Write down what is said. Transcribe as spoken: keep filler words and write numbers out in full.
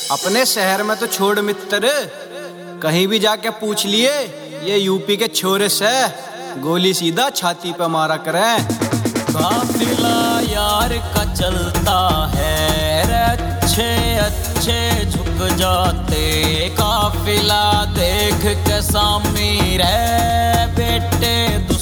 अपने शहर में तो छोड़ मित्र, कहीं भी जाके पूछ लिए ये यूपी के छोरे से गोली सीधा छाती पे मारा करें। काफिला यार का चलता है रे, अच्छे अच्छे झुक जाते। काफिला देख के सामी रे बेटे